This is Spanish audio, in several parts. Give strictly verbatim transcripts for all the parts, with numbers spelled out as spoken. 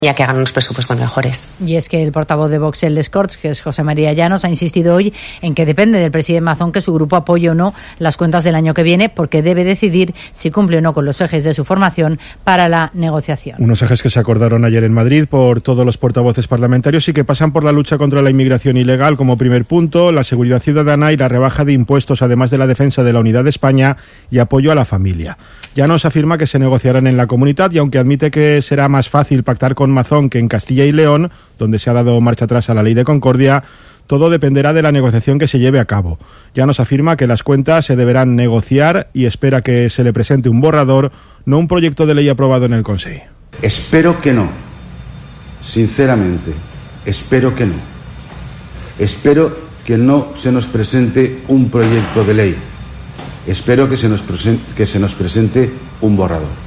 ya que hagan unos presupuestos mejores. Y es que el portavoz de Vox en Les Corts, que es José María Llanos, ha insistido hoy en que depende del presidente Mazón que su grupo apoye o no las cuentas del año que viene, porque debe decidir si cumple o no con los ejes de su formación para la negociación. Unos ejes que se acordaron ayer en Madrid por todos los portavoces parlamentarios y que pasan por la lucha contra la inmigración ilegal como primer punto, la seguridad ciudadana y la rebaja de impuestos, además de la defensa de la unidad de España y apoyo a la familia. Llanos afirma que se negociarán en la Comunitat y aunque admite que será más fácil pactar con Mazón que en Castilla y León, donde se ha dado marcha atrás a la ley de Concordia, todo dependerá de la negociación que se lleve a cabo. Llanos afirma que las cuentas se deberán negociar y espera que se le presente un borrador, no un proyecto de ley aprobado en el Consejo. Espero que no. Sinceramente, espero que no. Espero que no se nos presente un proyecto de ley. Espero que se nos presente, que se nos presente un borrador.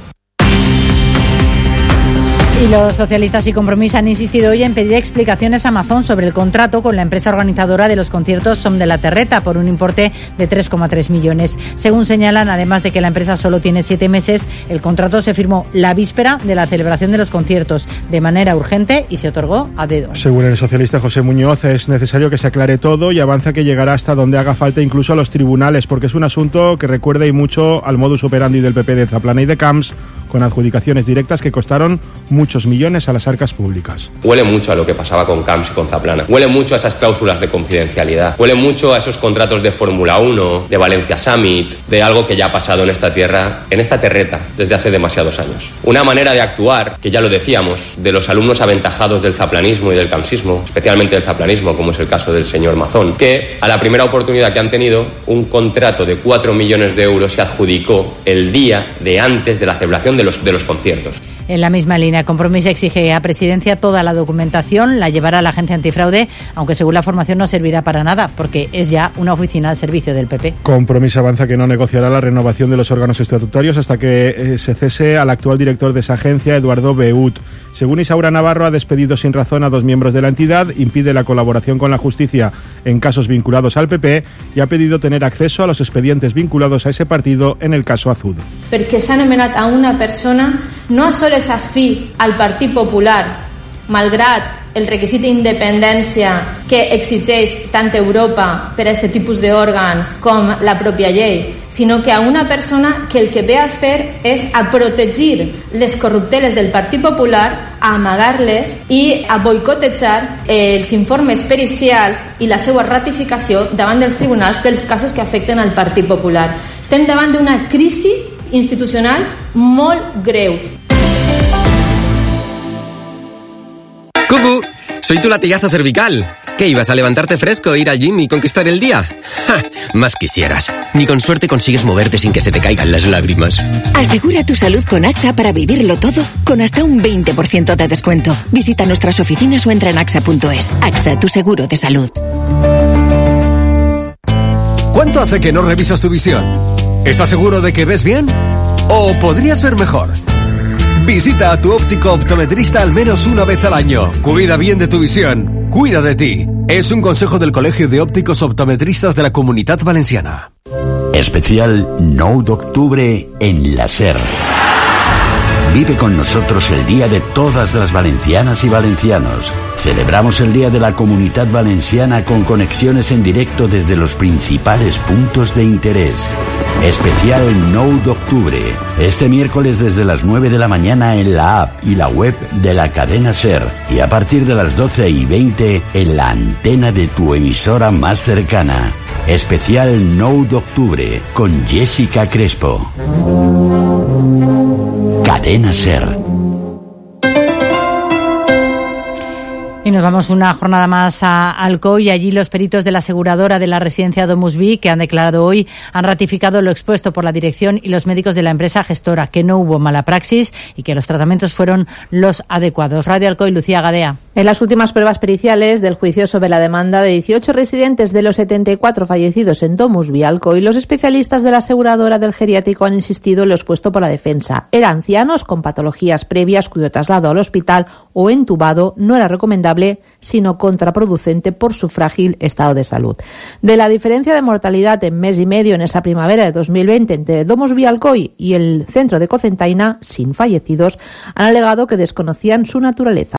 Y los socialistas y Compromís han insistido hoy en pedir explicaciones a Mazón sobre el contrato con la empresa organizadora de los conciertos Som de la Terreta por un importe de tres coma tres millones. Según señalan, además de que la empresa solo tiene siete meses, el contrato se firmó la víspera de la celebración de los conciertos de manera urgente y se otorgó a dedo. Según el socialista José Muñoz, es necesario que se aclare todo y avanza que llegará hasta donde haga falta, incluso a los tribunales, porque es un asunto que recuerda y mucho al modus operandi del P P de Zaplana y de Camps, con adjudicaciones directas que costaron muchos millones a las arcas públicas. Huele mucho a lo que pasaba con Camps y con Zaplana. Huele mucho a esas cláusulas de confidencialidad. Huele mucho a esos contratos de Fórmula uno, de Valencia Summit, de algo que ya ha pasado en esta tierra, en esta terreta, desde hace demasiados años. Una manera de actuar, que ya lo decíamos, de los alumnos aventajados del zaplanismo y del campsismo, especialmente del zaplanismo, como es el caso del señor Mazón, que a la primera oportunidad que han tenido, un contrato de cuatro millones de euros se adjudicó el día de antes de la celebración de los, de los conciertos. En la misma línea, Compromís exige a Presidencia toda la documentación, la llevará a la Agencia Antifraude, aunque según la formación no servirá para nada, porque es ya una oficina al servicio del P P. Compromís avanza que no negociará la renovación de los órganos estatutarios hasta que eh, se cese al actual director de esa agencia, Eduardo Beut. Según Isaura Navarro, ha despedido sin razón a dos miembros de la entidad, impide la colaboración con la justicia en casos vinculados al P P y ha pedido tener acceso a los expedientes vinculados a ese partido en el caso Azud. Perquè s'ha anomenat a una persona no sols afí al Partit Popular, malgrat el requisit d'independència que exigeix tant Europa per a aquest tipus d'òrgans com la pròpia llei, sinó que a una persona que el que ve a fer és a protegir les corrupteles del Partit Popular, a amagar-les i a boicotejar els informes pericials i la seva ratificació davant dels tribunals dels casos que afecten al Partit Popular. Estem davant d'una crisi institucional molt greu. ¡Cucu! Soy tu latigazo cervical. ¿Qué, ibas a levantarte fresco, ir al gym y conquistar el día? ¡Ja! Más quisieras. Ni con suerte consigues moverte sin que se te caigan las lágrimas. Asegura tu salud con AXA para vivirlo todo con hasta un veinte por ciento de descuento. Visita nuestras oficinas o entra en axa punto es. AXA, tu seguro de salud. ¿Cuánto hace que no revisas tu visión? ¿Estás seguro de que ves bien? ¿O podrías ver mejor? Visita a tu óptico optometrista al menos una vez al año. Cuida bien de tu visión. Cuida de ti. Es un consejo del Colegio de Ópticos Optometristas de la Comunitat Valenciana. Especial nou d'octubre en la SER. Vive con nosotros el Día de todas las valencianas y valencianos. Celebramos el Día de la Comunidad Valenciana con conexiones en directo desde los principales puntos de interés. Especial nou d'octubre. Este miércoles desde las nueve de la mañana en la app y la web de la cadena SER. Y a partir de las doce y veinte en la antena de tu emisora más cercana. Especial nou d'octubre con Jessica Crespo. Cadena SER. Y nos vamos una jornada más a Alcoy y allí los peritos de la aseguradora de la residencia Domusvi, que han declarado hoy, han ratificado lo expuesto por la dirección y los médicos de la empresa gestora, que no hubo mala praxis y que los tratamientos fueron los adecuados. Radio Alcoy, Lucía Gadea. En las últimas pruebas periciales del juicio sobre la demanda de dieciocho residentes de los setenta y cuatro fallecidos en Domusvi, Alcoy, los especialistas de la aseguradora del geriátrico han insistido en lo expuesto por la defensa. Eran ancianos con patologías previas cuyo traslado al hospital o entubado no era recomendable saludable, sino contraproducente por su frágil estado de salud. De la diferencia de mortalidad en mes y medio en esa primavera de dos mil veinte entre DomusVi Alcoy y el centro de Cocentaina, sin fallecidos, han alegado que desconocían su naturaleza.